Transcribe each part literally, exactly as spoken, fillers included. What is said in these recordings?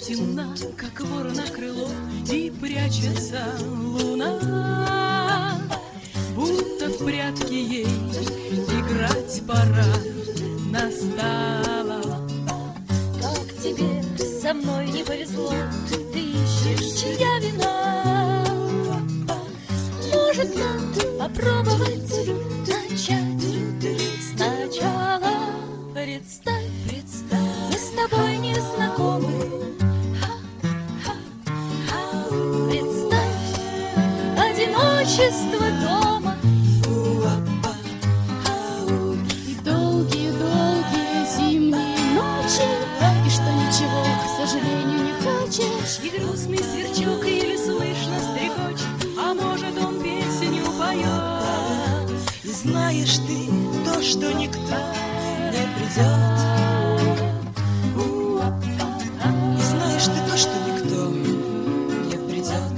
темна, как вор на крыло, и прячется луна, будто в прятки ей играть пора настала. Как тебе со мной не повезло, ты ищешь, чья вина? Может, нам попробовать начать сначала? Представь, представь, мы с тобой не знакомы. Представь одиночество дома И долгие-долгие зимние ночи, и что ничего, к сожалению, не хочешь. И грустный сверчок еле слышно стрекочет, а может, он песню поет. И знаешь ты то, что никто не придет. И знаешь ты то, что никто не придет.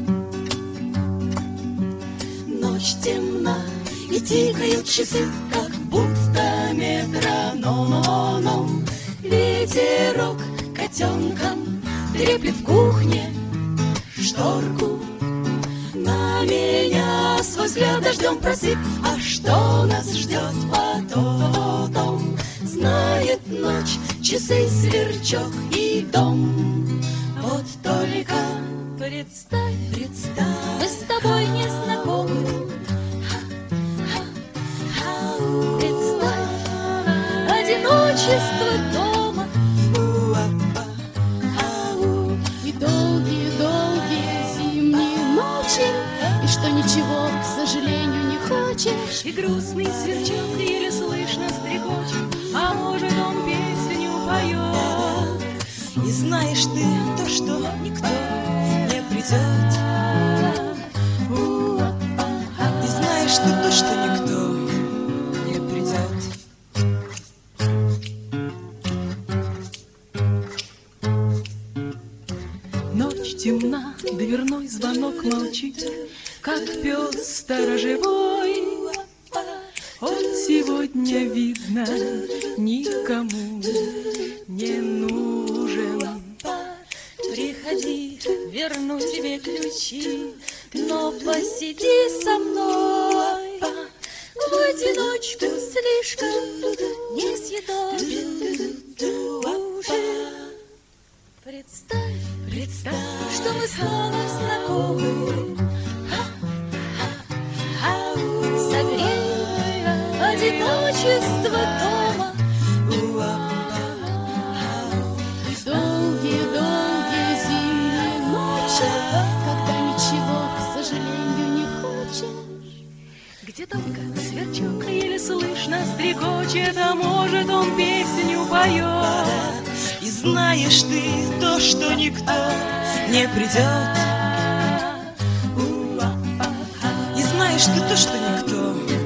Ночь темна, и тикают часы, как будто метроном. Ветерок котенком треплет в кухне шторку. На меня свой взгляд дождем просыпь, а что нас ждет потом? Знает ночь, часы, сверчок и дом. Вот только представь, представь, мы с тобой не знакомы. Представь одиночество дома И долгие-долгие зимние ночи, и что ничего, к сожалению, не хочешь. И грустный сверчок еле слышно стрекочет, а может, он песню поет. И знаешь ты то, что никто не придет. И знаешь ты то, что никто не придет. Ночь темна, дверной звонок молчит, как пес сторожевой. Он сегодня, видно, никому не нужен. приходи, верну тебе ключи, но посиди со мной. В одиночку слишком несъедобен ужин. Представь, Представь, что мы снова знакомы. Согрей одиночество дома. И долгие-долгие зимние ночи, когда ничего, к сожалению, не хочешь. где только сверчок еле слышно стрекочет, а может, он песню поет. И знаешь ты то, что никто не придет. И знаешь ты то, что никто